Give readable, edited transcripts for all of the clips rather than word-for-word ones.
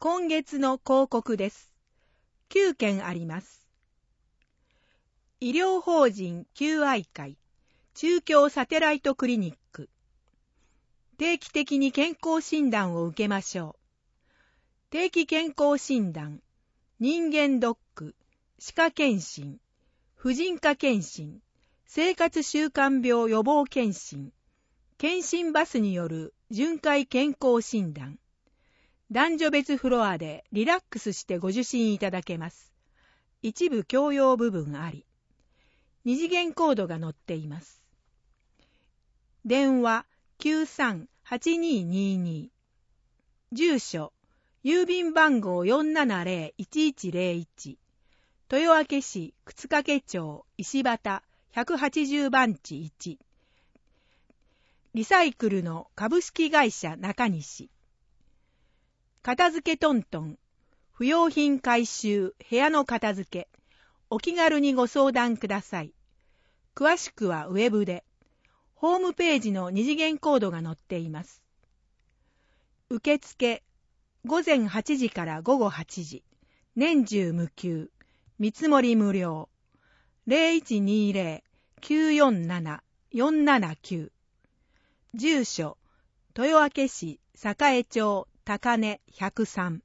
今月の広告です。9件あります。医療法人救愛会中京サテライトクリニック。定期的に健康診断を受けましょう。定期健康診断、人間ドック、歯科検診、婦人科検診、生活習慣病予防検診、検診バスによる巡回健康診断。男女別フロアでリラックスしてご受診いただけます。一部共用部分あり。二次元コードが載っています。電話 93-8222。住所、郵便番号 470-1101。豊明市沓掛町石畑180番地1。リサイクルの株式会社中西。片付けトントン、不用品回収、部屋の片付け、お気軽にご相談ください。詳しくはウェブで、ホームページの二次元コードが載っています。受付、午前8時から午後8時、年中無休、見積もり無料、0120-947-479。住所、豊明市栄町高根103。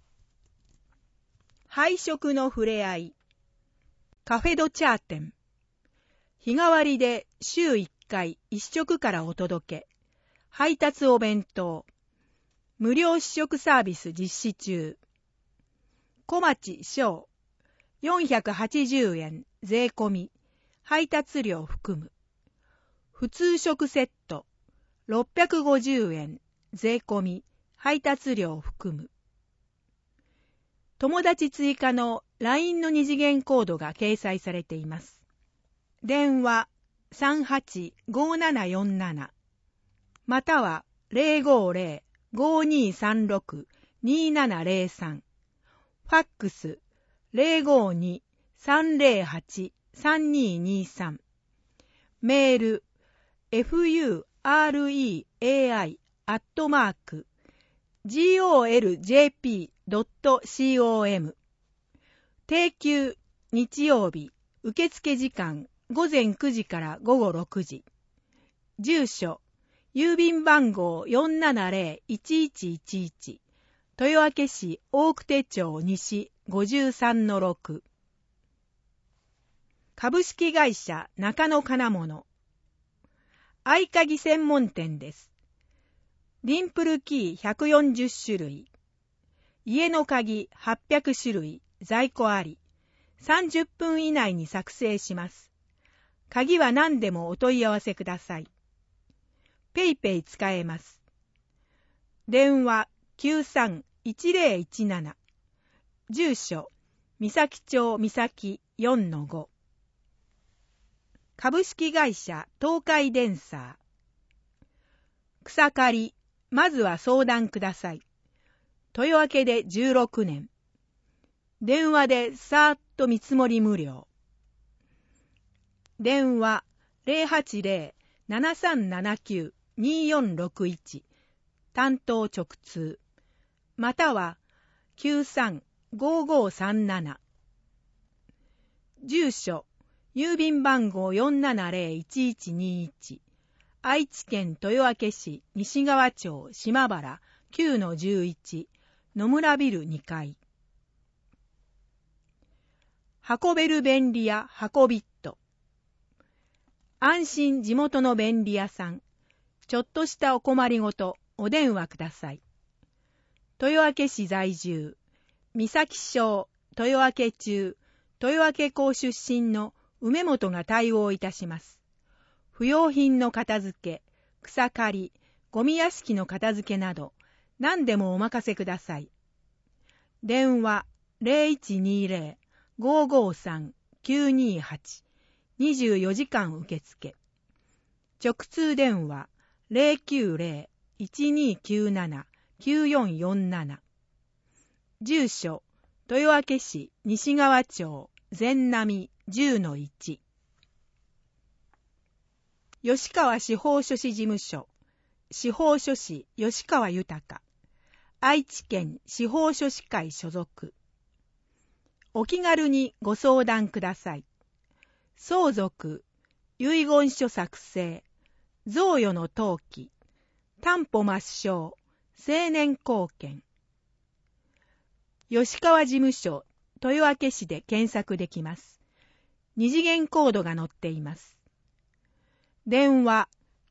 配食のふれあい。カフェドチャー店。日替わりで週1回1食からお届け。配達お弁当。無料試食サービス実施中。小町小。480円税込み。配達料含む。普通食セット。650円税込み。配達料含む。友達追加の LINE の二次元コードが掲載されています。電話 385747 または 050-5236-2703 ファックス 052-308-3223 メール furai@goljp.com 定休日曜日受付時間午前9時から午後6時。住所郵便番号 470-1111 豊明市大久手町西 53-6。株式会社中野金物合鍵専門店です。リンプルキー140種類、家の鍵800種類、在庫あり、30分以内に作成します。鍵は何でもお問い合わせください。ペイペイ使えます。電話 93-1017。住所、三崎町三崎 4-5。株式会社東海デンサー。草刈り、まずは相談ください。豊明で16年。電話でさーっと見積もり無料。電話 080-7379-2461 担当直通または 93-5537 住所郵便番号 470-1121 愛知県豊明市西川町島原 9-11 野村ビル2階。運べる便利屋運びっと。安心地元の便利屋さん。ちょっとしたお困りごとお電話ください。豊明市在住、三崎町、豊明中、豊明港出身の梅本が対応いたします。不用品の片付け、草刈り、ゴミ屋敷の片付けなど、何でもお任せください。電話 0120-553-928 24時間受付。直通電話 090-1297-9447。住所、豊明市西川町全並 10-1。吉川司法書士事務所、司法書士吉川豊。 愛知県司法書士会所属。お気軽にご相談ください。相続、遺言書作成、贈与の登記、担保抹消、成年後見。吉川事務所、豊明市で検索できます。二次元コードが載っています。電話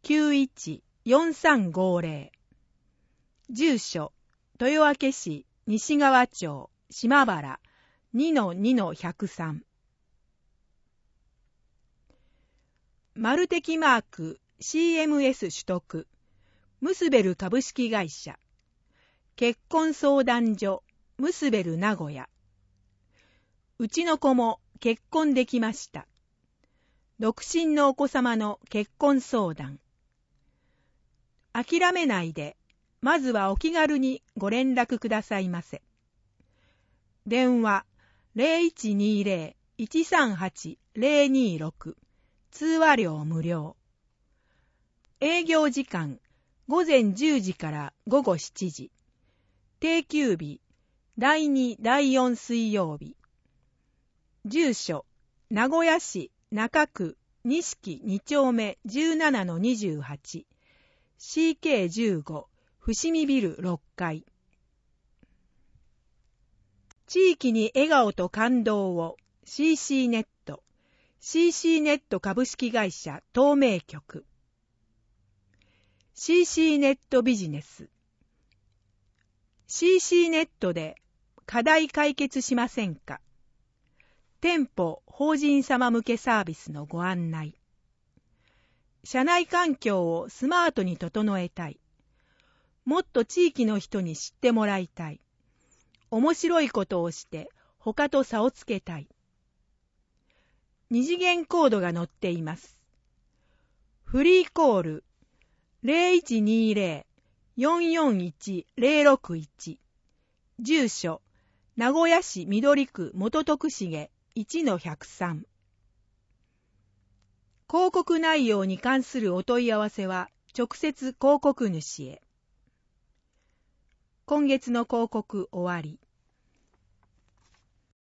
91-4350。住所、豊明市西川町島原 2-2-103。マルテキマーク CMS 取得。ムスベル株式会社。結婚相談所ムスベル名古屋。うちの子も結婚できました。独身のお子様の結婚相談。諦めないで、まずはお気軽にご連絡くださいませ。電話 0120-138-026。通話料無料。営業時間午前10時から午後7時。定休日第2、第4水曜日。住所名古屋市中区錦2丁目 17-28。CK15 伏見ビル6階。地域に笑顔と感動を CC ネット。CC ネット株式会社透明局。CC ネットビジネス。CC ネットで課題解決しませんか？店舗法人様向けサービスのご案内。社内環境をスマートに整えたい。もっと地域の人に知ってもらいたい。面白いことをして他と差をつけたい。二次元コードが載っています。フリーコール 0120-441-061。住所名古屋市緑区元徳重 1-103。広告内容に関するお問い合わせは直接広告主へ。今月の広告終わり。